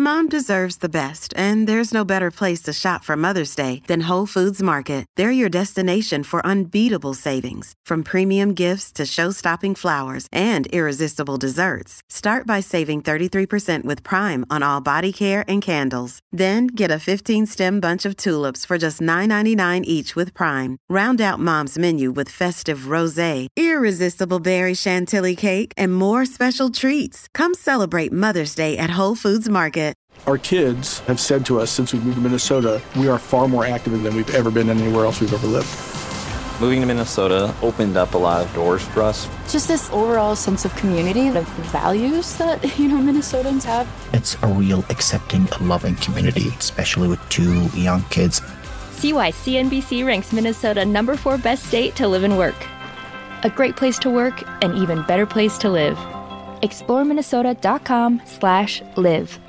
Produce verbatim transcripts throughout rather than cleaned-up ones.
Mom deserves the best, and there's no better place to shop for Mother's Day than Whole Foods Market. They're your destination for unbeatable savings, from premium gifts to show-stopping flowers and irresistible desserts. Start by saving thirty-three percent with Prime on all body care and candles. Then get a fifteen-stem bunch of tulips for just nine ninety-nine each with Prime. Round out Mom's menu with festive rosé, irresistible berry chantilly cake, and more special treats. Come celebrate Mother's Day at Whole Foods Market. Our kids have said to us since we moved to Minnesota, we are far more active than we've ever been anywhere else we've ever lived. Moving to Minnesota opened up a lot of doors for us. Just this overall sense of community, of values that, you know, Minnesotans have. It's a real accepting, loving community, especially with two young kids. See why C N B C ranks Minnesota number four best state to live and work. A great place to work, an even better place to live. explore minnesota dot com slash live.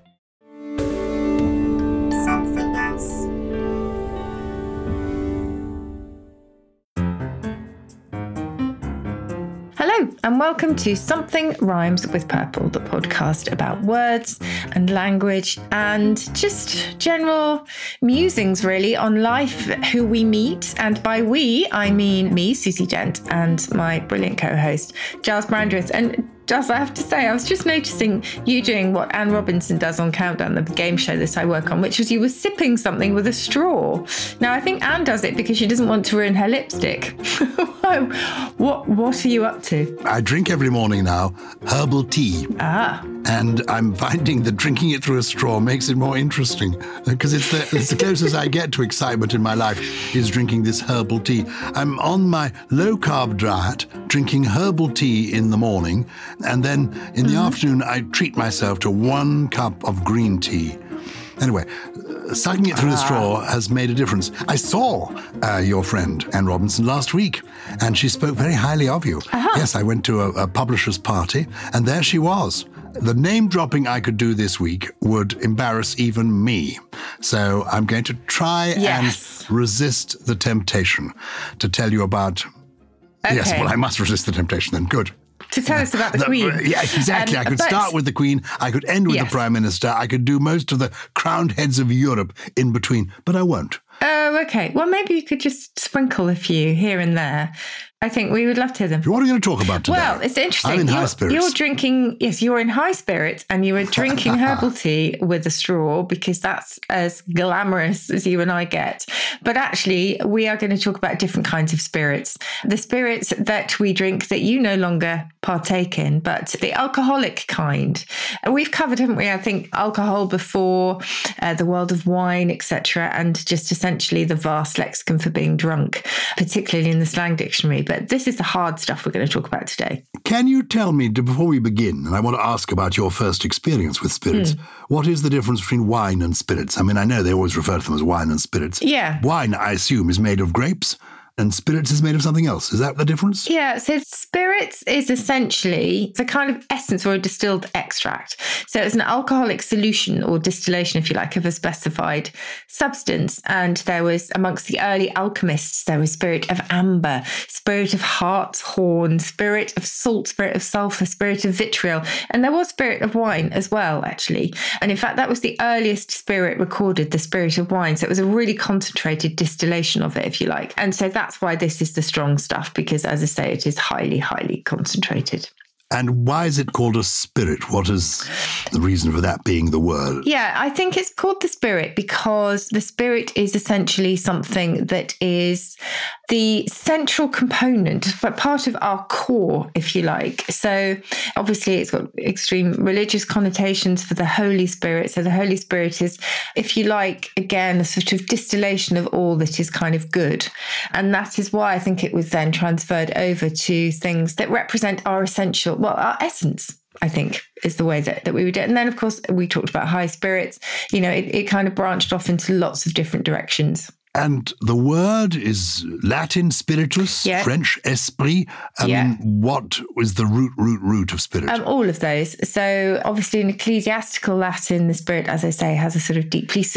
Something else. Hello, and welcome to Something Rhymes with Purple, the podcast about words and language and just general musings, really, on life, who we meet. And by we, I mean me, Susie Gent, and my brilliant co-host, Giles Brandreth. And Giles, I have to say, I was just noticing you doing what Anne Robinson does on Countdown, the game show that I work on, which was you were sipping something with a straw. Now, I think Anne does it because she doesn't want to ruin her lipstick. what What are you up to? I drink every morning now herbal tea. Ah. And I'm finding that drinking it through a straw makes it more interesting because it's the, it's the closest I get to excitement in my life is drinking this herbal tea. I'm on my low-carb diet, drinking herbal tea in the morning, and then in the mm-hmm. afternoon I treat myself to one cup of green tea. Anyway, uh, sucking it through ah. the straw has made a difference. I saw uh, your friend, Anne Robinson, last week, and she spoke very highly of you. Uh-huh. Yes, I went to a, a publisher's party, and there she was. The name dropping I could do this week would embarrass even me. So I'm going to try yes. and resist the temptation to tell you about... Okay. Yes, well, I must resist the temptation then. Good. To tell us about the, the Queen. Yeah, exactly. Um, I could but, start with the Queen. I could end with yes. the Prime Minister. I could do most of the crowned heads of Europe in between, but I won't. Oh, okay. Well, maybe you could just sprinkle a few here and there. I think we would love to hear them. What are we going to talk about today? Well, it's interesting. I'm in you're, high spirits. You're drinking, yes, you're in high spirits and you were drinking herbal tea with a straw because that's as glamorous as you and I get. But actually, we are going to talk about different kinds of spirits. The spirits that we drink that you no longer partake in, but the alcoholic kind. And we've covered, haven't we, I think, alcohol before, uh, the world of wine, et cetera, and just essentially the vast lexicon for being drunk, particularly in the slang dictionary. But this is the hard stuff we're going to talk about today. Can you tell me, before we begin, and I want to ask about your first experience with spirits, mm. what is the difference between wine and spirits? I mean, I know they always refer to them as wine and spirits. Yeah. Wine, I assume, is made of grapes, and spirits is made of something else. Is that the difference? Yeah, so spirits is essentially the kind of essence or a distilled extract. So it's an alcoholic solution or distillation, if you like, of a specified substance. And there was, amongst the early alchemists, there was spirit of amber, spirit of hartshorn, spirit of salt, spirit of sulfur, spirit of vitriol. And there was spirit of wine as well, actually. And in fact, that was the earliest spirit recorded, the spirit of wine. So it was a really concentrated distillation of it, if you like. And so that That's why this is the strong stuff, because, as I say, it is highly, highly concentrated. And why is it called a spirit? What is the reason for that being the word? Yeah, I think it's called the spirit because the spirit is essentially something that is the central component, but part of our core, if you like. So obviously it's got extreme religious connotations for the Holy Spirit. So the Holy Spirit is, if you like, again, a sort of distillation of all that is kind of good. And that is why I think it was then transferred over to things that represent our essential, well, our essence, I think, is the way that, that we would do it. And then, of course, we talked about high spirits. You know, it, it kind of branched off into lots of different directions. And the word is Latin spiritus, yeah. French esprit. I yeah. mean, what is the root, root, root of spirit? Um, all of those. So obviously in ecclesiastical Latin, the spirit, as I say, has a sort of deeply sort of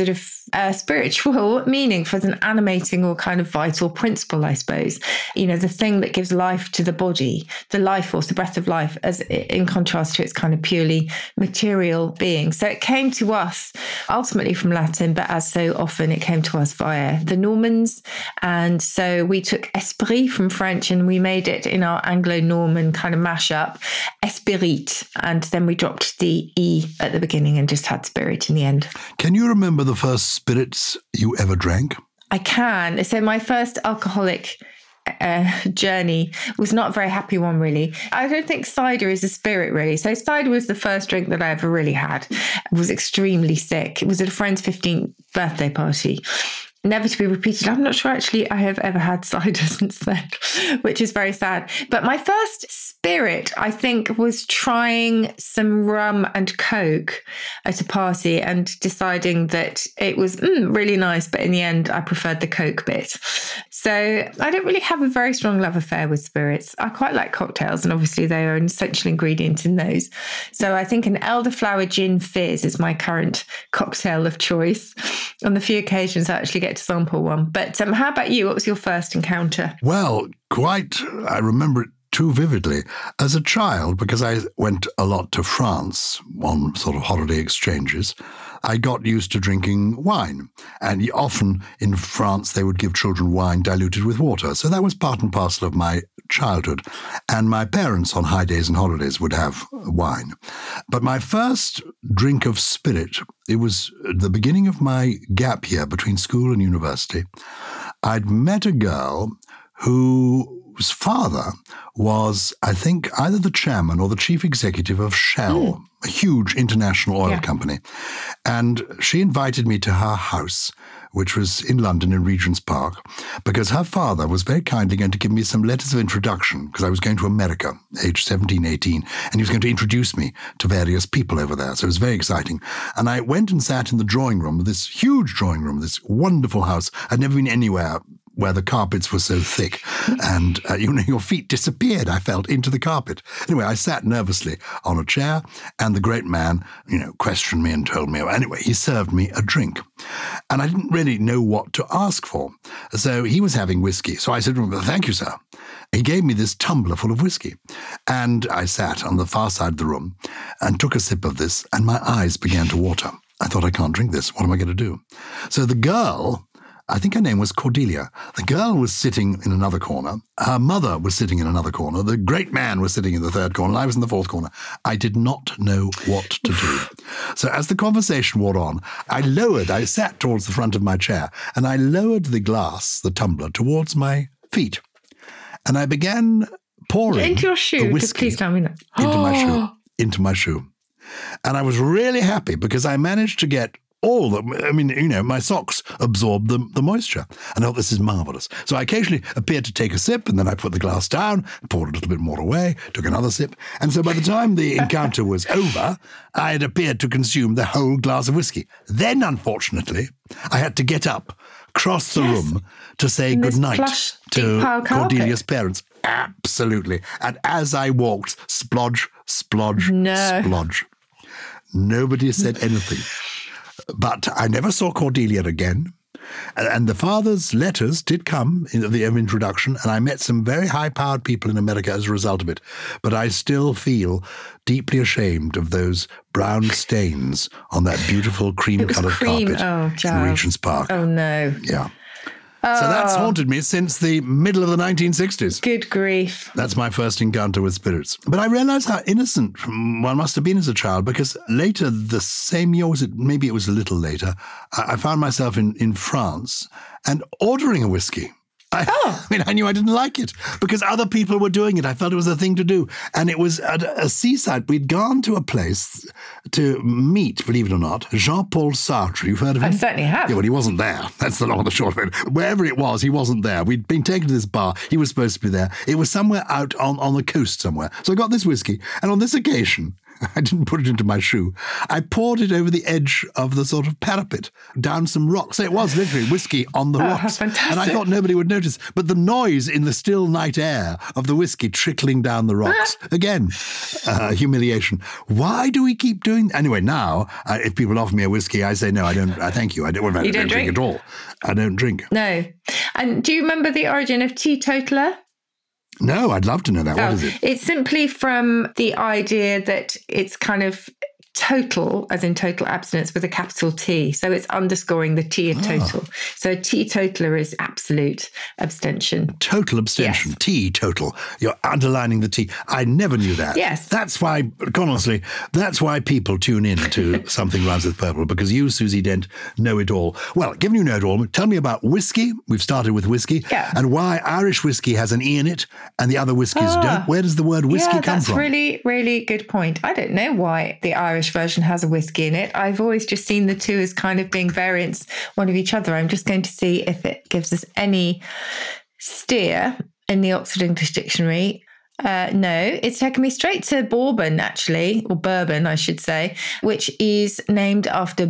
a spiritual meaning for an animating or kind of vital principle, I suppose. You know, the thing that gives life to the body, the life force, the breath of life, as in contrast to its kind of purely material being. So it came to us ultimately from Latin, but as so often it came to us via the Normans. And so we took esprit from French and we made it in our Anglo-Norman kind of mashup, esprit. And then we dropped the E at the beginning and just had spirit in the end. Can you remember the first spirits you ever drank? I can. So my first alcoholic uh, journey was not a very happy one, really. I don't think cider is a spirit, really. So cider was the first drink that I ever really had. I was extremely sick. It was at a friend's fifteenth birthday party. Never to be repeated. I'm not sure actually I have ever had cider since then, which is very sad. But my first spirit, I think, was trying some rum and Coke at a party and deciding that it was mm, really nice, but in the end, I preferred the Coke bit. So I don't really have a very strong love affair with spirits. I quite like cocktails, and obviously they are an essential ingredient in those. So I think an elderflower gin fizz is my current cocktail of choice. On the few occasions I actually get to sample one. But um, how about you? What was your first encounter? Well, quite, I remember it too vividly. As a child, because I went a lot to France on sort of holiday exchanges, I got used to drinking wine. And often in France, they would give children wine diluted with water. So that was part and parcel of my childhood. And my parents on high days and holidays would have wine. But my first drink of spirit, it was the beginning of my gap year between school and university. I'd met a girl whose father was, I think, either the chairman or the chief executive of Shell, mm. a huge international oil yeah. company. And she invited me to her house, which was in London in Regent's Park, because her father was very kindly going to give me some letters of introduction, because I was going to America, age seventeen, eighteen, and he was going to introduce me to various people over there. So it was very exciting. And I went and sat in the drawing room, this huge drawing room, this wonderful house. I'd never been anywhere where the carpets were so thick and uh, you know, your feet disappeared, I felt, into the carpet. Anyway, I sat nervously on a chair and the great man, you know, questioned me and told me. Anyway, he served me a drink and I didn't really know what to ask for. So he was having whiskey. So I said, well, thank you, sir. He gave me this tumbler full of whiskey and I sat on the far side of the room and took a sip of this and my eyes began to water. I thought, I can't drink this. What am I going to do? So the girl, I think her name was Cordelia. The girl was sitting in another corner. Her mother was sitting in another corner. The great man was sitting in the third corner. And I was in the fourth corner. I did not know what to do. So as the conversation wore on, I lowered, I sat towards the front of my chair, and I lowered the glass, the tumbler, towards my feet. And I began pouring into your shoe. the whiskey Please tell me that. into my shoe. Into my shoe. And I was really happy because I managed to get all the, I mean, you know, my socks absorbed the, the moisture. And I thought, this is marvellous. So I occasionally appeared to take a sip, and then I put the glass down, poured a little bit more away, took another sip. And so by the time the encounter was over, I had appeared to consume the whole glass of whiskey. Then, unfortunately, I had to get up, cross the yes. room to say goodnight to Cordelia's parents. Absolutely. And as I walked, splodge, splodge, no. splodge. Nobody said anything. But I never saw Cordelia again. And the father's letters did come in the introduction, and I met some very high-powered people in America as a result of it. But I still feel deeply ashamed of those brown stains on that beautiful cream-coloured cream. carpet oh, in Regent's Park. Oh, no. Yeah. Oh. So that's haunted me since the middle of the nineteen sixties. Good grief. That's my first encounter with spirits. But I realised how innocent one must have been as a child, because later, the same year, was it, maybe it was a little later, I found myself in, in France and ordering a whiskey. I, oh. I mean, I knew I didn't like it because other people were doing it. I felt it was a thing to do. And it was at a seaside. We'd gone to a place to meet, believe it or not, Jean-Paul Sartre. You've heard of him? I certainly have. Yeah, well, he wasn't there. That's the long and the short of it. Wherever it was, he wasn't there. We'd been taken to this bar. He was supposed to be there. It was somewhere out on, on the coast somewhere. So I got this whiskey. And on this occasion, I didn't put it into my shoe. I poured it over the edge of the sort of parapet, down some rocks. So it was literally whiskey on the Oh, rocks. how fantastic. And I thought nobody would notice. But the noise in the still night air of the whiskey trickling down the rocks, again, uh, humiliation. Why do we keep doing... Anyway, now, uh, if people offer me a whiskey, I say, no, I don't, I thank you. I don't, well, I You don't, don't drink drink? at all. I don't drink. No. And do you remember the origin of teetotaler? No, I'd love to know that. What Oh, is it? It's simply from the idea that it's kind of total, as in total abstinence with a capital T. So it's underscoring the T of total. Ah. So teetotaler is absolute abstention. Total abstention. Yes. T, total. You're underlining the T. I never knew that. Yes. That's why, honestly, that's why people tune in to Something Rhymes with Purple, because you, Susie Dent, know it all. Well, given you know it all, tell me about whiskey. We've started with whiskey. Yeah. And why Irish whiskey has an E in it and the other whiskies Ah. don't. Where does the word whiskey yeah, come that's from? really, really good point. I don't know why the Irish version has a whiskey in it. I've always just seen the two as kind of being variants one of each other. I'm just going to see if it gives us any steer in the Oxford English Dictionary. Uh, no, it's taken me straight to Bourbon, actually, or Bourbon, I should say, which is named after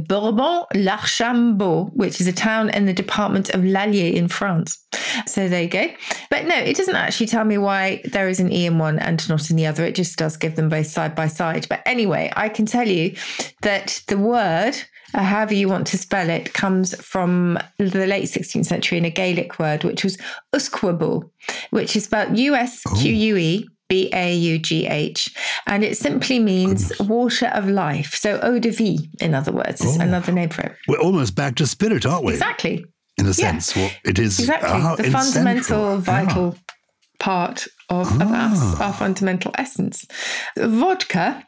Bourbon-l'Archambault, which is a town in the department of l'Allier in France. So there you go. But no, it doesn't actually tell me why there is an E in one and not in the other. It just does give them both side by side. But anyway, I can tell you that the word, uh, however you want to spell it, comes from the late sixteenth century in a Gaelic word, which was usquebaugh, which is spelled U S Q U E B A U G H. And it simply means Goodness. water of life. So eau de vie, in other words, is Oh. another name for it. We're almost back to spirit, aren't we? Exactly. In a Yeah. sense. Well, it is Exactly. uh, the it's fundamental, central. vital part of, of us, our fundamental essence. Vodka.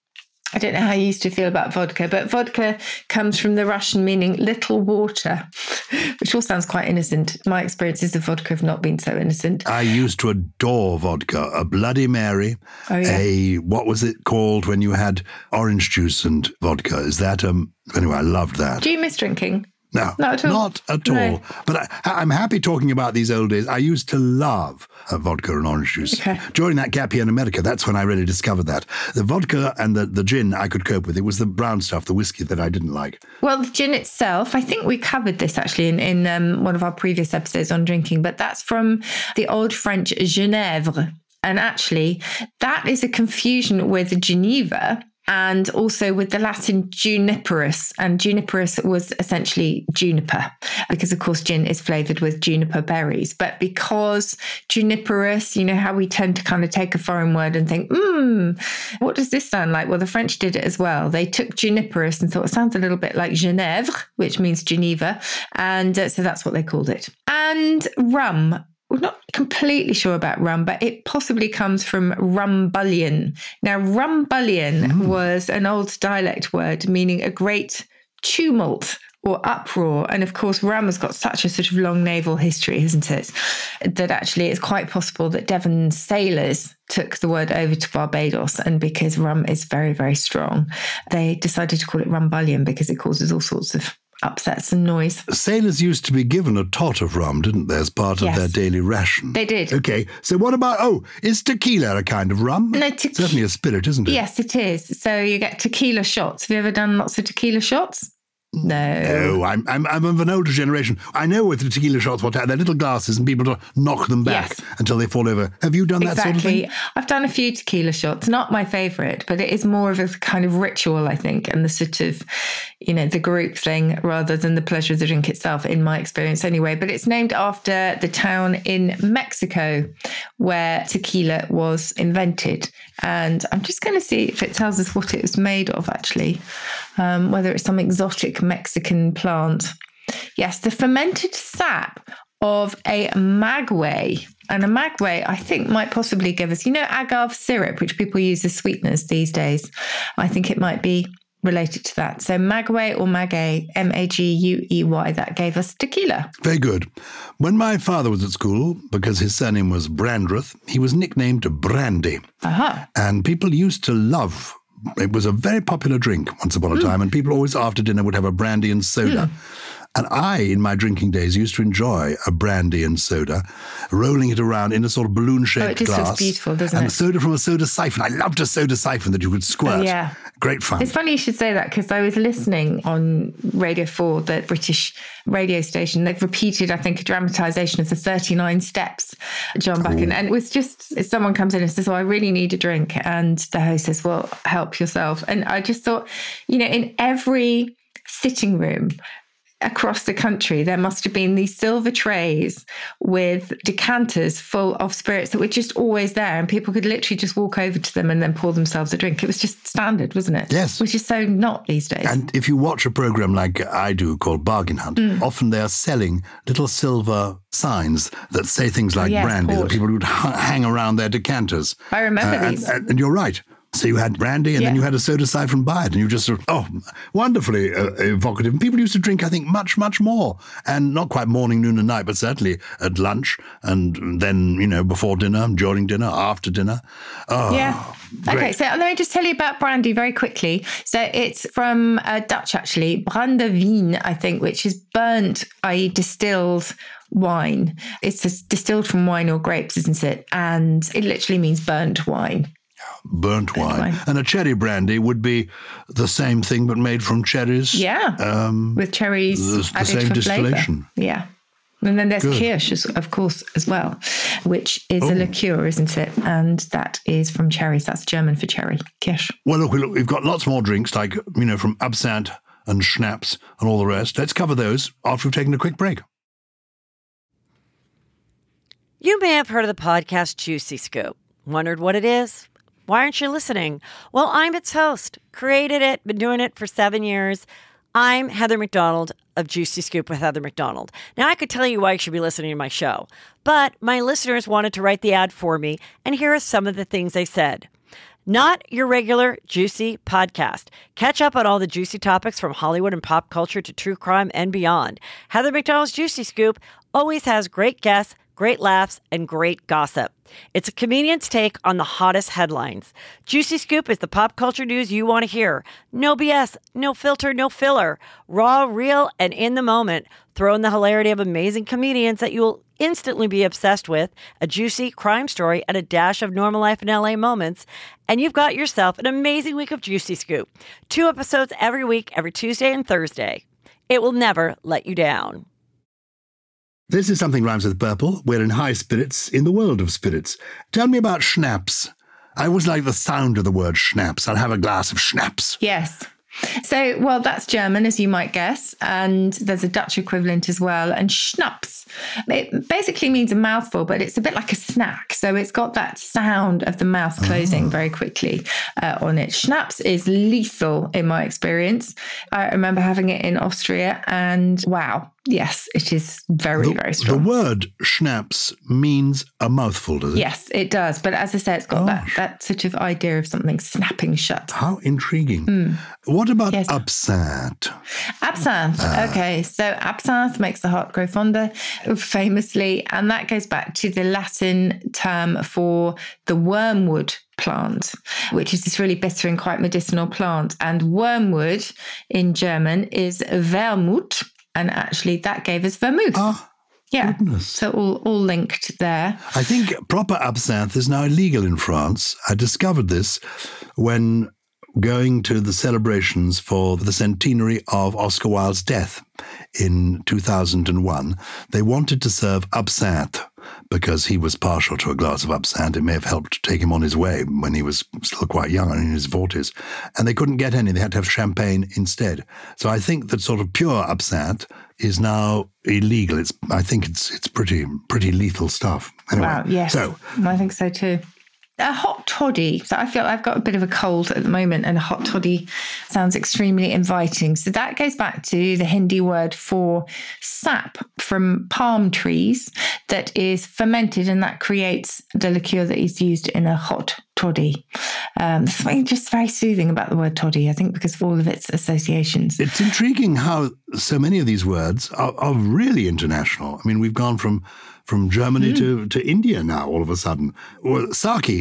I don't know how you used to feel about vodka, but vodka comes from the Russian meaning little water, which all sounds quite innocent. My experiences of vodka have not been so innocent. I used to adore vodka, a Bloody Mary, Oh, yeah. a, what was it called when you had orange juice and vodka? Is that, um, anyway, I loved that. Do you miss drinking? No, Not at all. Not at all. No. But I, I'm happy talking about these old days. I used to love uh, vodka and orange juice. Okay. During that gap year in America, that's when I really discovered that. The vodka and the, the gin I could cope with. It was the brown stuff, the whiskey, that I didn't like. Well, the gin itself, I think we covered this actually in, in um, one of our previous episodes on drinking, but that's from the old French Genèvre. And actually, that is a confusion with Geneva and also with the Latin juniperus. And juniperus was essentially juniper, because of course gin is flavoured with juniper berries. But because juniperus, you know how we tend to kind of take a foreign word and think, hmm, what does this sound like? Well, the French did it as well. They took juniperus and thought it sounds a little bit like Genèvre, which means Geneva. And uh, so that's what they called it. And rum. We're not completely sure about rum, but it possibly comes from rumbullion. Now, rumbullion mm. was an old dialect word meaning a great tumult or uproar. And of course, rum has got such a sort of long naval history, hasn't it? That actually it's quite possible that Devon sailors took the word over to Barbados, and because rum is very, very strong, they decided to call it rumbullion because it causes all sorts of upsets and noise. Sailors used to be given a tot of rum, didn't they, as part of Yes. their daily ration? They did. Okay, so what about, oh, is tequila a kind of rum? No, te- Certainly a spirit, isn't it? Yes, it is. So you get tequila shots. Have you ever done lots of tequila shots? No. No, I'm, I'm I'm of an older generation. I know with the tequila shots what they're little glasses and people don't knock them back Yes. until they fall over. Have you done that Exactly. sort of thing? I've done a few tequila shots. Not my favourite, but it is more of a kind of ritual, I think, and the sort of, you know, the group thing rather than the pleasure of the drink itself, in my experience anyway. But it's named after the town in Mexico where tequila was invented. And I'm just going to see if it tells us what it was made of, actually, um, whether it's some exotic Mexican plant. Yes, the fermented sap of a maguey. And a maguey, I think, might possibly give us, you know, agave syrup, which people use as sweeteners these days. I think it might be related to that. So maguey or maguey, M A G U E Y, that gave us tequila. Very good. When my father was at school, because his surname was Brandreth, he was nicknamed Brandy. Aha. And people used to love, it was a very popular drink once upon a time, and people always after dinner would have a brandy and soda. And I, in my drinking days, used to enjoy a brandy and soda, rolling it around in a sort of balloon-shaped Oh, it just glass. looks beautiful, doesn't and it? And soda from a soda siphon. I loved a soda siphon that you could squirt. Oh, yeah. Great fun. It's funny you should say that because I was listening on Radio four, the British radio station. They've repeated, I think, a dramatisation of the thirty-nine steps, John Buchan. And it was just, someone comes in and says, oh, I really need a drink. And the host says, well, help yourself. And I just thought, you know, in every sitting room across the country, there must have been these silver trays with decanters full of spirits that were just always there, and people could literally just walk over to them and then pour themselves a drink. It was just standard, wasn't it? Yes. Which is so not these days. And if you watch a program like I do called Bargain Hunt, Mm. often they are selling little silver signs that say things like yes, brandy, port. that people would ha- hang around their decanters. I remember Uh, these. And, and, and you're right. So you had brandy and Yeah. then you had a soda siphon by it, and you just sort of, oh, wonderfully uh, evocative. And people used to drink, I think, much, much more. And not quite morning, noon and night, but certainly at lunch and then, you know, before dinner, during dinner, after dinner. Oh, Yeah. great. Okay, so let me just tell you about brandy very quickly. So it's from uh, Dutch, actually, brandewijn, I think, which is burnt, that is distilled wine. It's just distilled from wine or grapes, isn't it? And it literally means burnt wine. Burnt wine. wine. And a cherry brandy would be the same thing, but made from cherries. Yeah, Um, with cherries the- the added same for distillation. flavour. Yeah. And then there's Good. kirsch, as- of course, as well, which is Oh. a liqueur, isn't it? And that is from cherries. That's German for cherry, kirsch. Well, look, look, we've got lots more drinks, like, you know, from absinthe and schnapps and all the rest. Let's cover those after we've taken a quick break. You may have heard of the podcast Juicy Scoop. Wondered what it is? Why aren't you listening? Well, I'm its host. Created it, been doing it for seven years. I'm Heather McDonald of Juicy Scoop with Heather McDonald. Now, I could tell you why you should be listening to my show, but my listeners wanted to write the ad for me, and here are some of the things they said. Not your regular juicy podcast. Catch up on all the juicy topics from Hollywood and pop culture to true crime and beyond. Heather McDonald's Juicy Scoop always has great guests, great laughs, and great gossip. It's a comedian's take on the hottest headlines. Juicy Scoop is the pop culture news you want to hear. No B S, no filter, no filler. Raw, real, and in the moment. Throw in the hilarity of amazing comedians that you will instantly be obsessed with, a juicy crime story, and a dash of normal life in L A moments, and you've got yourself an amazing week of Juicy Scoop. Two episodes every week, every Tuesday and Thursday. It will never let you down. This is Something Rhymes with Purple. We're in high spirits in the world of spirits. Tell me about schnapps. I always like the sound of the word schnapps. I'll have a glass of schnapps. Yes. So, well, that's German, as you might guess, and there's a Dutch equivalent as well. And Schnaps, it basically means a mouthful, but it's a bit like a snack. So it's got that sound of the mouth closing oh. very quickly uh, on it. Schnaps is lethal in my experience. I remember having it in Austria, and wow, yes, it is very, the, very strong. The word schnapps means a mouthful, does it? Yes, it does. But as I said, it's got oh. that, that sort of idea of something snapping shut. How intriguing. Mm. What about yes. absinthe? Absinthe. Uh, okay, so absinthe makes the heart grow fonder, famously, and that goes back to the Latin term for the wormwood plant, which is this really bitter and quite medicinal plant. And wormwood in German is Wermut, and actually that gave us vermouth. Oh. Yeah, Goodness. So all, all linked there. I think proper absinthe is now illegal in France. I discovered this when going to the celebrations for the centenary of Oscar Wilde's death in two thousand one. They wanted to serve absinthe because he was partial to a glass of absinthe. It may have helped take him on his way when he was still quite young, in his forties. And they couldn't get any. They had to have champagne instead. So I think that sort of pure absinthe is now illegal. It's I think it's it's pretty pretty lethal stuff. Anyway, wow, yes. So, I think so too. A hot toddy. So I feel I've got a bit of a cold at the moment, and a hot toddy sounds extremely inviting. So that goes back to the Hindi word for sap from palm trees that is fermented, and that creates the liqueur that is used in a hot toddy. Um, there's something just very soothing about the word toddy, I think, because of all of its associations. It's intriguing how so many of these words are, are really international. I mean, we've gone from from Germany mm. to, to India now, all of a sudden. Well, sake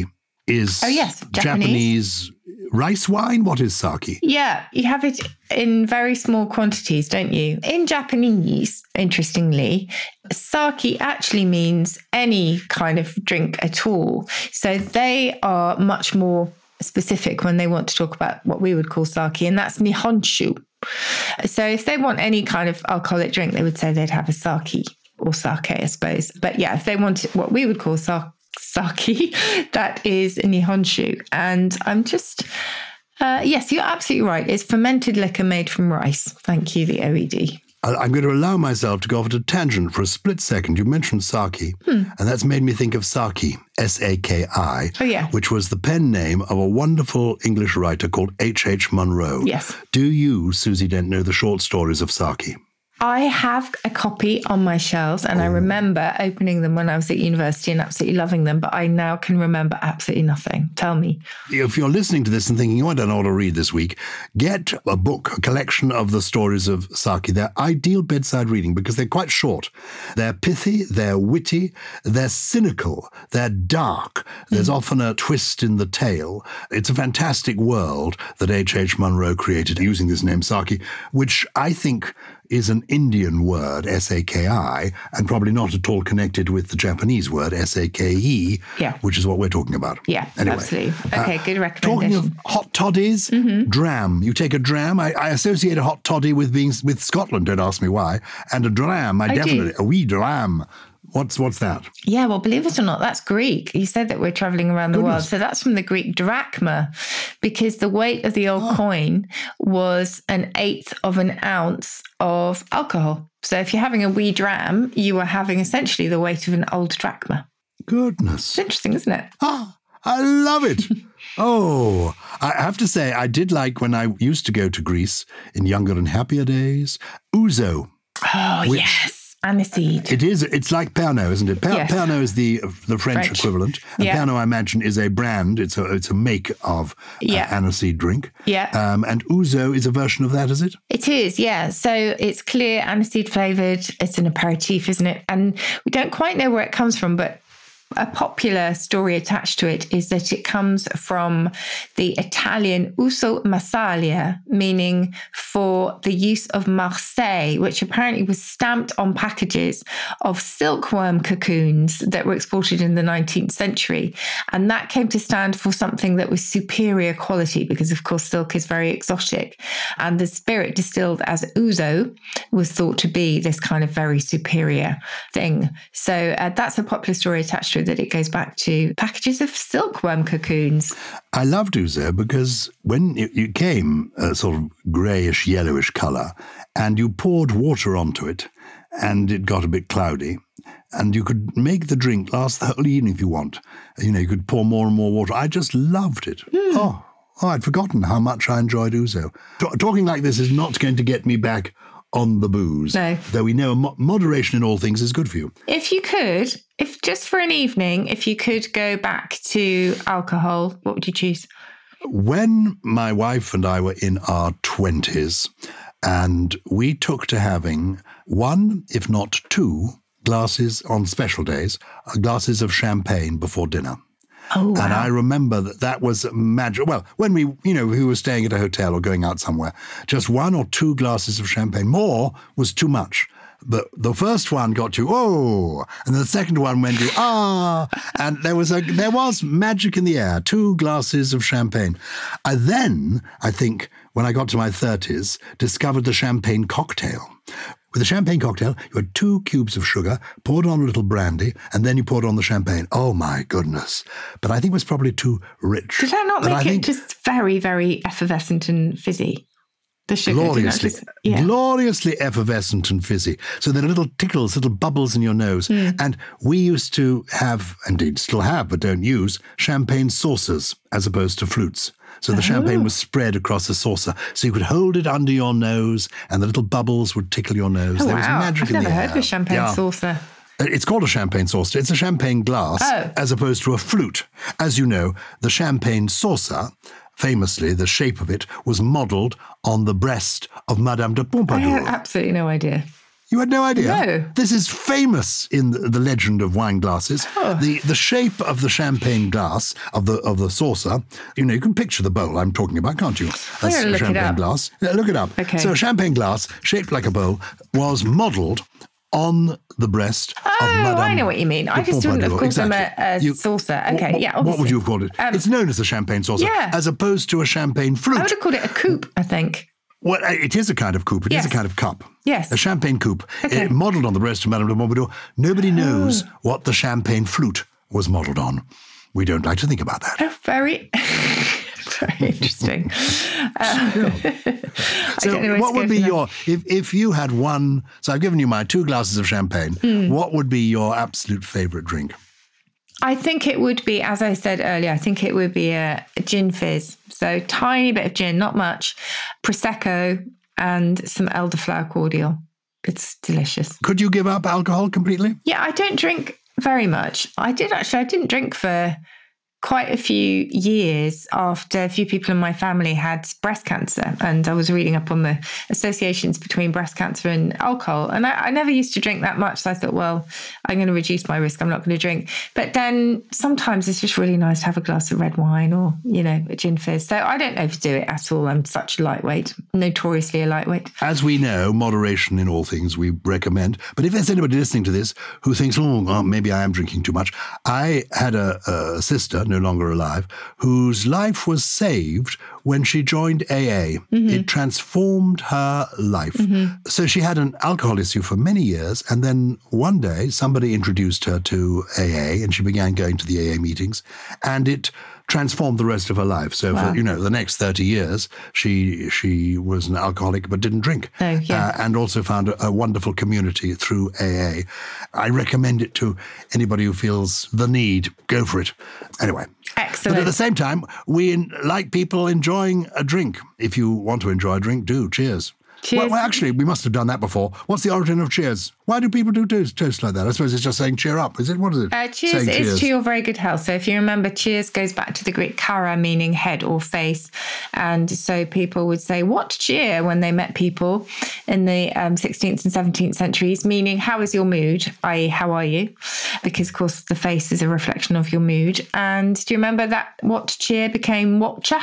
is oh, yes, Japanese. Japanese rice wine. What is sake? Yeah, you have it in very small quantities, don't you? In Japanese, interestingly, sake actually means any kind of drink at all. So they are much more specific when they want to talk about what we would call sake, and that's nihonshu. So if they want any kind of alcoholic drink, they would say they'd have a sake or sake, I suppose. But yeah, if they want what we would call sake, sake, that is nihonshu. And I'm just, uh, yes, you're absolutely right. It's fermented liquor made from rice. Thank you, the O E D. I'm going to allow myself to go off at a tangent for a split second. You mentioned sake, hmm. and that's made me think of Saki, S A K I, oh, yeah. which was the pen name of a wonderful English writer called H H Munro. Yes. Do you, Susie Dent, know the short stories of Saki? I have a copy on my shelves, and oh. I remember opening them when I was at university and absolutely loving them, but I now can remember absolutely nothing. Tell me. If you're listening to this and thinking, oh, I don't know what to read this week, get a book, a collection of the stories of sake. They're ideal bedside reading because they're quite short. They're pithy, they're witty, they're cynical, they're dark. There's mm. often a twist in the tale. It's a fantastic world that H H Munro created using this name sake, which I think is an Indian word, S A K I, and probably not at all connected with the Japanese word, S A K E, yeah. which is what we're talking about. Yeah, anyway, absolutely. Okay, uh, good recommendation. Talking of hot toddies, mm-hmm. dram. You take a dram. I, I associate a hot toddy with being with Scotland, don't ask me why. And a dram, I, I definitely, do. a wee dram. What's what's that? Yeah, well, believe it or not, that's Greek. You said that we're traveling around the Goodness. world. So that's from the Greek drachma, because the weight of the old oh. coin was an eighth of an ounce of alcohol. So if you're having a wee dram, you are having essentially the weight of an old drachma. Goodness. It's interesting, isn't it? Ah, I love it. Oh, I have to say, I did like when I used to go to Greece in younger and happier days, ouzo. Oh, which, yes. Aniseed. It is. It's like Pernod, isn't it? Per- yes. Pernod is the the French, French. equivalent. And yeah. Pernod, I imagine, is a brand. It's a it's a make of yeah. uh, aniseed drink. Yeah. Um, and ouzo is a version of that, is it? It is, yeah. So it's clear, aniseed flavoured. It's an aperitif, isn't it? And we don't quite know where it comes from, but a popular story attached to it is that it comes from the Italian uso massalia, meaning for the use of Marseille, which apparently was stamped on packages of silkworm cocoons that were exported in the nineteenth century. And that came to stand for something that was superior quality because, of course, silk is very exotic. And the spirit distilled as ouzo was thought to be this kind of very superior thing. So uh, that's a popular story attached to it, that it goes back to packages of silkworm cocoons. I loved ouzo because when it, it came a sort of greyish, yellowish colour, and you poured water onto it, and it got a bit cloudy, and you could make the drink last the whole evening if you want. You know, you could pour more and more water. I just loved it. Mm. Oh, oh, I'd forgotten how much I enjoyed ouzo. T- talking like this is not going to get me back on the booze. No. Though we know mo- moderation in all things is good for you. If you could, if just for an evening, if you could go back to alcohol, what would you choose? When my wife and I were in our twenties, and we took to having one, if not two, glasses on special days, glasses of champagne before dinner. Oh, wow. And I remember that that was magic. Well, when we, you know, we were staying at a hotel or going out somewhere, just one or two glasses of champagne. More was too much. But the first one got you, oh, and the second one went you, ah, and there was a there was magic in the air, two glasses of champagne. I then, I think, when I got to my thirties, discovered the champagne cocktail. With a champagne cocktail, you had two cubes of sugar, poured on a little brandy, and then you poured on the champagne. Oh, my goodness. But I think it was probably too rich. Did that not but make I it think, just very, very effervescent and fizzy? The sugar, gloriously, just, yeah. gloriously effervescent and fizzy. So there are little tickles, little bubbles in your nose. Mm. And we used to have, indeed still have, but don't use, champagne saucers as opposed to flutes. So the oh. champagne was spread across the saucer. So you could hold it under your nose and the little bubbles would tickle your nose. Oh, there wow. was magic I've in the never air. heard of a champagne yeah. saucer. It's called a champagne saucer. It's a champagne glass oh. as opposed to a flute. As you know, the champagne saucer, famously, the shape of it was modelled on the breast of Madame de Pompadour. I had absolutely no idea. You had no idea? No. This is famous in the, the legend of wine glasses. Oh. The the shape of the champagne glass, of the of the saucer, you know, you can picture the bowl I'm talking about, can't you? I'm gonna look it champagne up. glass. Yeah, look it up. Okay. So a champagne glass, shaped like a bowl, was modelled on the breast Oh, of Madame I know what you mean. I de just wouldn't have Pompadour. called Exactly. them a, a You- saucer. What- Okay, what, yeah, What would obviously. you have called it? Um, it's known as a champagne saucer, Yeah. as opposed to a champagne flute. I would have called it a coupe, I think. Well, it is a kind of coupe. It is Yes. a kind of cup. Yes. A champagne coupe. Okay. It, modelled on the breast of Madame de Pompadour. Nobody knows what the champagne flute was modelled on. We don't like to think about that. Oh, very, very interesting. Uh, I So don't know where what to go would be from your, if, if you had one, so I've given you my two glasses of champagne, Hmm. what would be your absolute favourite drink? I think it would be, as I said earlier, I think it would be a, a gin fizz. So tiny bit of gin, not much, Prosecco and some elderflower cordial. It's delicious. Could you give up alcohol completely? Yeah, I don't drink very much. I did actually, I didn't drink for quite a few years after a few people in my family had breast cancer. And I was reading up on the associations between breast cancer and alcohol. And I, I never used to drink that much. So I thought, well, I'm going to reduce my risk. I'm not going to drink. But then sometimes it's just really nice to have a glass of red wine or, you know, a gin fizz. So I don't overdo it at all. I'm such a lightweight, notoriously a lightweight. As we know, moderation in all things we recommend. But if there's anybody listening to this who thinks, oh, well, maybe I am drinking too much. I had a, a sister, no longer alive, whose life was saved when she joined A A. Mm-hmm. It transformed her life. Mm-hmm. So she had an alcohol issue for many years. And then one day somebody introduced her to A A and she began going to the A A meetings. And it transformed the rest of her life. So Wow. for, you know, the next thirty years, she she was an alcoholic but didn't drink. Oh, yeah. Uh, and also found a, a wonderful community through A A. I recommend it to anybody who feels the need. Go for it. Anyway. Excellent. But at the same time, we in, like people enjoying a drink. If you want to enjoy a drink, do. Cheers. Cheers. Well, well, actually, we must have done that before. What's the origin of cheers? Why do people do toast, toast like that? I suppose it's just saying cheer up. Is it? What is it? Uh, cheers Saying is to your very good health. So if you remember, cheers goes back to the Greek chara, meaning head or face. And so people would say, what cheer, when they met people in the um, sixteenth and seventeenth centuries, meaning how is your mood, that is how are you? Because, of course, the face is a reflection of your mood. And do you remember that what cheer became watcher?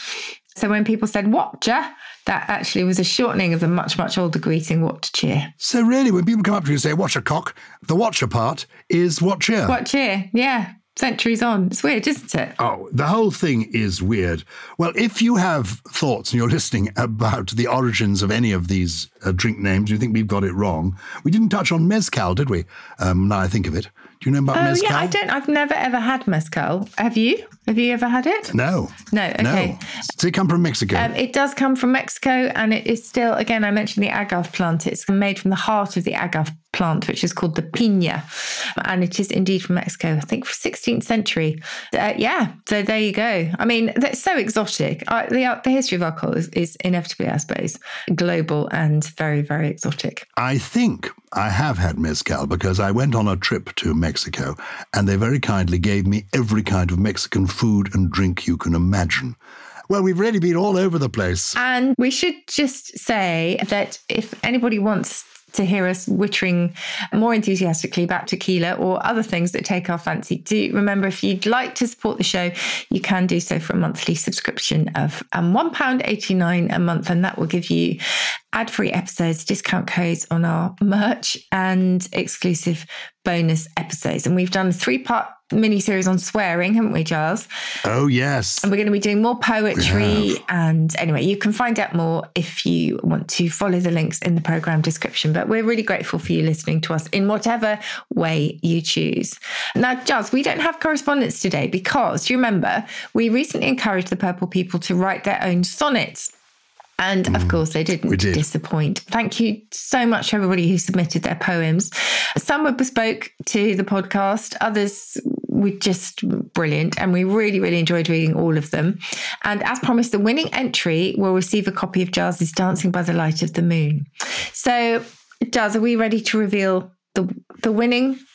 So when people said watcher, that actually was a shortening of the much, much older greeting, what cheer. So really, when people come up to you and say, watch a cock, the watcher part is what cheer. What cheer, yeah. Centuries on. It's weird, isn't it? Oh, the whole thing is weird. Well, if you have thoughts and you're listening about the origins of any of these uh, drink names, you think we've got it wrong. We didn't touch on mezcal, did we? Um, now I think of it. Do you know about oh, mezcal? yeah, I don't. I've never ever had mezcal. Have you? Have you ever had it? No. No, okay. No. Does it come from Mexico? Um, it does come from Mexico, and it is still, again, I mentioned the agave plant. It's made from the heart of the agave plant, which is called the piña, and it is indeed from Mexico, I think, from sixteenth century. Uh, yeah, so there you go. I mean, that's so exotic. I, the, the history of alcohol is, is inevitably, I suppose, global and very, very exotic. I think I have had mezcal because I went on a trip to Mexico and they very kindly gave me every kind of Mexican food and drink you can imagine. Well, we've really been all over the place. And we should just say that if anybody wants to hear us wittering more enthusiastically about tequila or other things that take our fancy, do remember, if you'd like to support the show, you can do so for a monthly subscription of um, one pound eighty-nine a month, and that will give you ad-free episodes, discount codes on our merch, and exclusive bonus episodes. And we've done a three-part mini-series on swearing, haven't we, Giles? Oh, yes. And we're going to be doing more poetry. And anyway, you can find out more if you want to follow the links in the programme description. But we're really grateful for you listening to us in whatever way you choose. Now, Giles, we don't have correspondence today because, do you remember, we recently encouraged the Purple People to write their own sonnets. And of course, they didn't did. disappoint. Thank you so much to everybody who submitted their poems. Some were bespoke to the podcast, others were just brilliant. And we really, really enjoyed reading all of them. And as promised, the winning entry will receive a copy of Giles' Dancing by the Light of the Moon. So, Giles, are we ready to reveal the the winning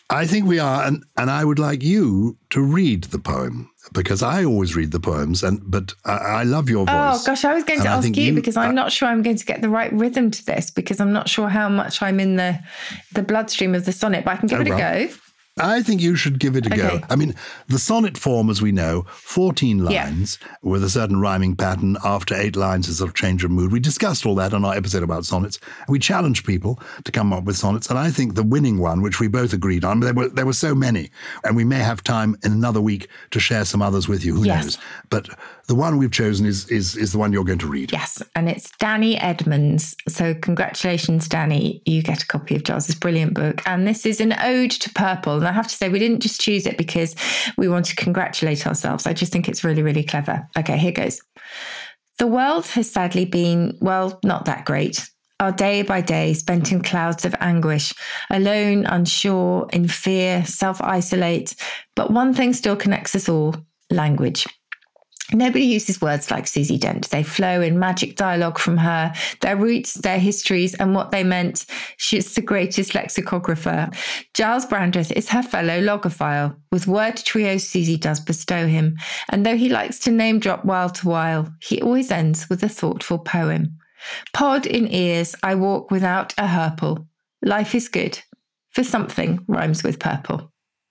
I think we are, and, and I would like you to read the poem, because I always read the poems, and but I, I love your voice. Oh, gosh, I was going to and ask you, you because I'm I, not sure I'm going to get the right rhythm to this, because I'm not sure how much I'm in the, the bloodstream of the sonnet, but I can give oh, it a right. go. I think you should give it a okay. go. I mean, the sonnet form, as we know, fourteen lines yeah. with a certain rhyming pattern. After eight lines is a change of mood. We discussed all that on our episode about sonnets. We challenged people to come up with sonnets. And I think the winning one, which we both agreed on, there were there were so many. And we may have time in another week to share some others with you. Who yes. knows? But the one we've chosen is, is, is the one you're going to read. Yes, and it's Danny Edmonds. So congratulations, Danny. You get a copy of Giles's brilliant book. And this is an ode to purple. And I have to say, we didn't just choose it because we want to congratulate ourselves. I just think it's really, really clever. Okay, here goes. The world has sadly been, well, not that great. Our day by day spent in clouds of anguish, alone, unsure, in fear, self-isolate. But one thing still connects us all, language. Nobody uses words like Susie Dent. They flow in magic dialogue from her, their roots, their histories, and what they meant. She's the greatest lexicographer. Giles Brandreth is her fellow logophile. With word trios Susie does bestow him. And though he likes to name drop while to while, he always ends with a thoughtful poem. Pod in ears, I walk without a hurple. Life is good, for something rhymes with purple.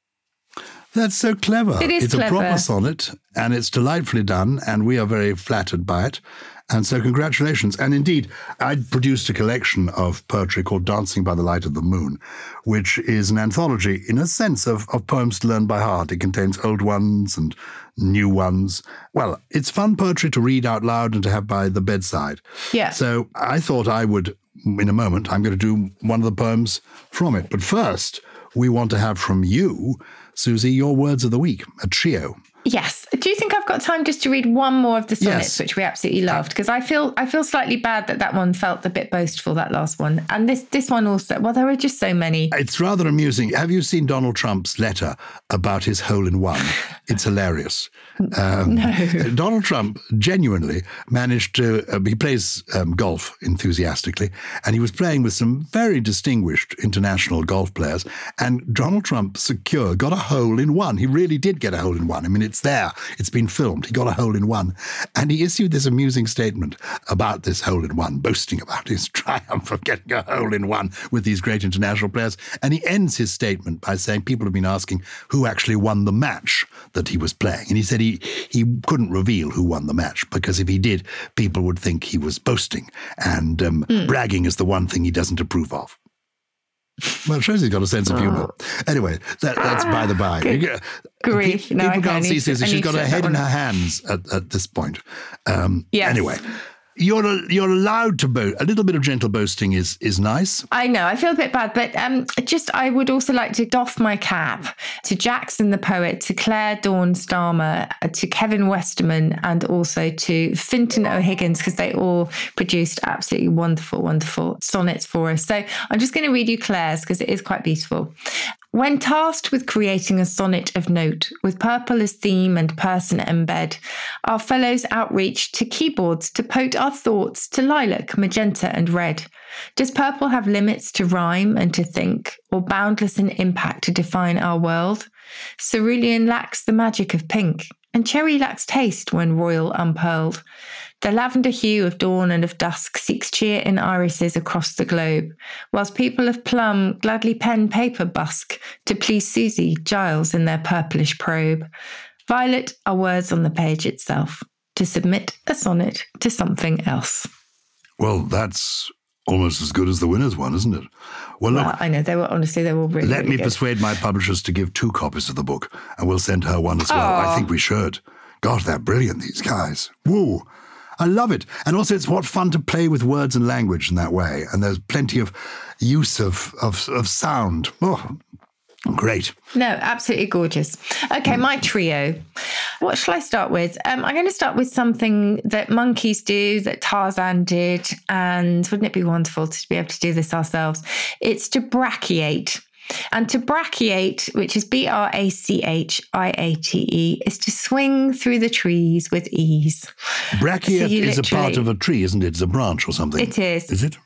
That's so clever. It is it's clever. a proper sonnet, and it's delightfully done, and we are very flattered by it. And so congratulations. And indeed, I produced a collection of poetry called Dancing by the Light of the Moon, which is an anthology, in a sense, of, of poems to learn by heart. It contains old ones and new ones. Well, it's fun poetry to read out loud and to have by the bedside. Yeah. So I thought I would, in a moment, I'm going to do one of the poems from it. But first, we want to have from you, Susie, your words of the week, a trio. Yes. Do you think I've got time just to read one more of the sonnets, yes. which we absolutely loved? Because I feel I feel slightly bad that that one felt a bit boastful, that last one. And this this one also, well, there are just so many. It's rather amusing. Have you seen Donald Trump's letter about his hole-in-one? It's hilarious. Um, no. Donald Trump genuinely managed to, uh, he plays um, golf enthusiastically, and he was playing with some very distinguished international golf players, and Donald Trump secured, got a hole-in-one. He really did get a hole-in-one. I mean, it's there. It's been filmed. He got a hole-in-one. And he issued this amusing statement about this hole-in-one, boasting about his triumph of getting a hole-in-one with these great international players. And he ends his statement by saying people have been asking who actually won the match that he was playing. And he said he, he couldn't reveal who won the match, because if he did, people would think he was boasting. And um, mm. bragging is the one thing he doesn't approve of. Well, it shows he's got a sense of humour. Oh. Anyway, that, that's by the by. Good grief. People no, can't okay, see Susie. She's got her head in her hands at, at this point. Um, yes. Anyway, you're you're allowed to boast. A little bit of gentle boasting is is nice. I know. I feel a bit bad, but um, just I would also like to doff my cap to Jackson the poet, to Claire Dawn Starmer, to Kevin Westerman, and also to Fintan O'Higgins, because they all produced absolutely wonderful, wonderful sonnets for us. So I'm just going to read you Claire's, because it is quite beautiful. When tasked with creating a sonnet of note, with purple as theme and person embed, our fellows outreach to keyboards to pote our thoughts to lilac, magenta and red. Does purple have limits to rhyme and to think, or boundless in impact to define our world? Cerulean lacks the magic of pink, and cherry lacks taste when royal unpearled. The lavender hue of dawn and of dusk seeks cheer in irises across the globe, whilst people of plum gladly pen paper busk to please Susie, Giles in their purplish probe. Violet are words on the page itself, to submit a sonnet to something else. Well, that's almost as good as the winner's one, isn't it? Well, look, well, I know, they were, honestly, they were really, Let really me good. persuade my publishers to give two copies of the book, and we'll send her one as well. Aww. I think we should. God, they're brilliant, these guys. Woo! I love it. And also it's what fun to play with words and language in that way. And there's plenty of use of, of, of sound. Oh, great. No, absolutely gorgeous. Okay, my trio. What shall I start with? Um, I'm going to start with something that monkeys do, that Tarzan did. And wouldn't it be wonderful to be able to do this ourselves? It's to brachiate. And to brachiate, which is B R A C H I A T E, is to swing through the trees with ease. Brachiate so is a part of a tree, isn't it? It's a branch or something. It is. Is it?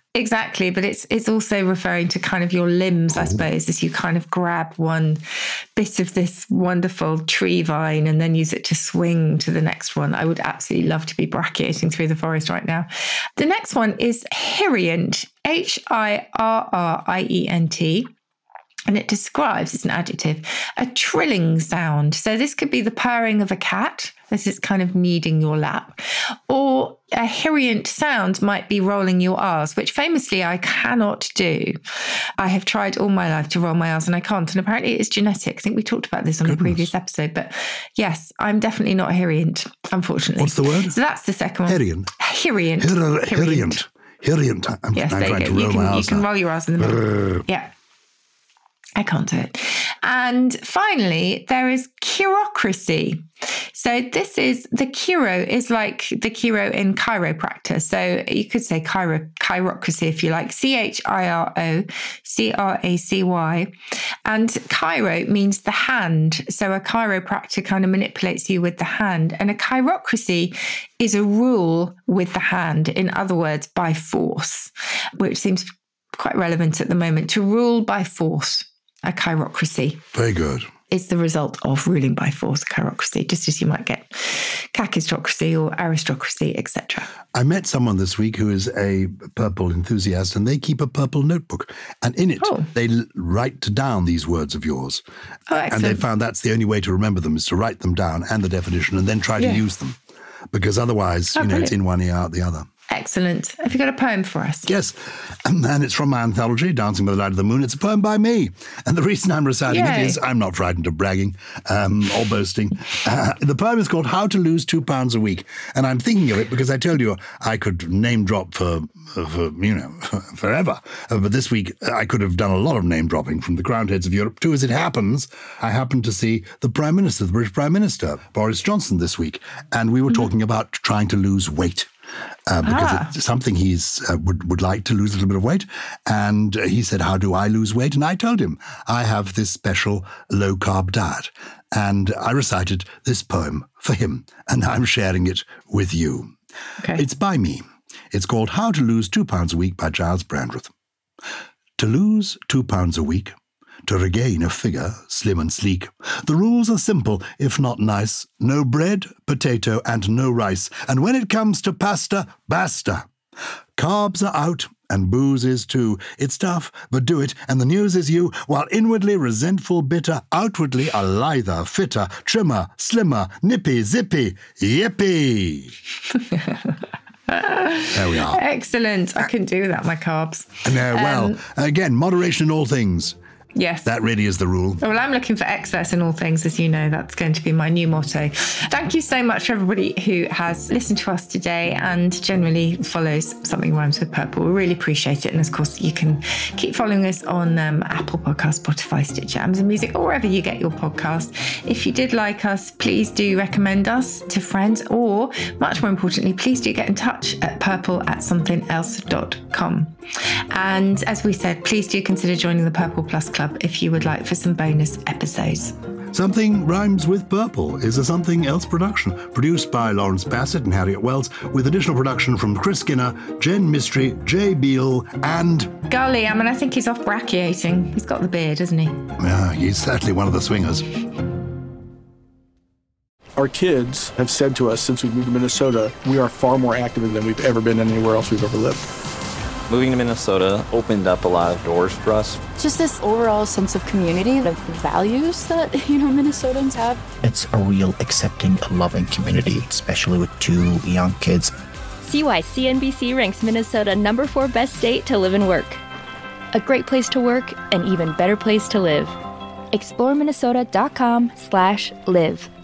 Exactly, but it's it's also referring to kind of your limbs, I suppose, as you kind of grab one bit of this wonderful tree vine and then use it to swing to the next one. I would absolutely love to be brachiating through the forest right now. The next one is hirient, H I R R I E N T. And it describes, it's an adjective, a trilling sound. So this could be the purring of a cat. This is kind of kneading your lap. Or a hirient sound might be rolling your R's, which famously I cannot do. I have tried all my life to roll my R's and I can't. And apparently it's genetic. I think we talked about this on Goodness. a previous episode. But yes, I'm definitely not a hirient, unfortunately. What's the word? So that's the second one. Hirient. Hirient. Hirient. Hirient. Hirient. I'm, yes, I'm there trying you to go. roll You can, my you R's can now. roll your R's in the middle. Yeah. I can't do it. And finally, there is chirocracy. So this is, the chiro is like the chiro in chiropractor. So you could say chiro, chirocracy if you like, C H I R O C R A C Y. And chiro means the hand. So a chiropractor kind of manipulates you with the hand. And a chirocracy is a rule with the hand. In other words, by force, which seems quite relevant at the moment. To rule by force. A chirocracy. Very good. Is the result of ruling by force, chirocracy, just as you might get kakistocracy or aristocracy, et cetera. I met someone this week who is a purple enthusiast, and they keep a purple notebook. And in it, oh. they l- write down these words of yours. Oh, excellent. And they found that's the only way to remember them, is to write them down and the definition and then try yeah. to use them. Because otherwise, oh, you know, brilliant. it's in one ear, out the other. Excellent. Have you got a poem for us? Yes. And it's from my anthology, Dancing by the Light of the Moon. It's a poem by me. And the reason I'm reciting Yay. it is I'm not frightened of bragging um, or boasting. Uh, the poem is called How to Lose Two Pounds a Week. And I'm thinking of it because I told you I could name drop for, for you know, forever. Uh, but this week I could have done a lot of name dropping from the crowned heads of Europe too. As it happens, I happened to see the Prime Minister, the British Prime Minister, Boris Johnson, this week. And we were mm-hmm. talking about trying to lose weight. Uh, because ah. it's something he's uh, would, would like to lose a little bit of weight. And uh, he said, how do I lose weight? And I told him, I have this special low-carb diet. And I recited this poem for him, and I'm sharing it with you. Okay. It's by me. It's called How to Lose Two Pounds a Week by Giles Brandreth. To lose two pounds a week, to regain a figure slim and sleek. The rules are simple, if not nice. No bread, potato, and no rice. And when it comes to pasta, basta. Carbs are out, and booze is too. It's tough, but do it, and the news is you, while inwardly resentful, bitter, outwardly a lither, fitter, trimmer, slimmer, nippy, zippy, yippee. There we are. Excellent. I couldn't do without my carbs. No, well, um, again, moderation in all things. Yes. That really is the rule. Well, I'm looking for excess in all things, as you know. That's going to be my new motto. Thank you so much for everybody who has listened to us today and generally follows Something Rhymes with Purple. We really appreciate it. And of course, you can keep following us on um, Apple Podcasts, Spotify, Stitcher, Amazon Music, or wherever you get your podcast. If you did like us, please do recommend us to friends, or much more importantly, please do get in touch at purple at something else dot com. And as we said, please do consider joining the Purple Plus Club if you would like for some bonus episodes. Something Rhymes with Purple is a Something Else production, produced by Lawrence Bassett and Harriet Wells, with additional production from Chris Skinner, Jen Mystery, Jay Beale, and... Golly, I mean, I think he's off brachiating. He's got the beard, hasn't he? Yeah, he's certainly one of the swingers. Our kids have said to us since we moved to Minnesota, we are far more active than we've ever been anywhere else we've ever lived. Moving to Minnesota opened up a lot of doors for us. Just this overall sense of community, the values that, you know, Minnesotans have. It's a real accepting, loving community, especially with two young kids. See why C N B C ranks Minnesota number four best state to live and work. A great place to work, an even better place to live. explore minnesota dot com slash live.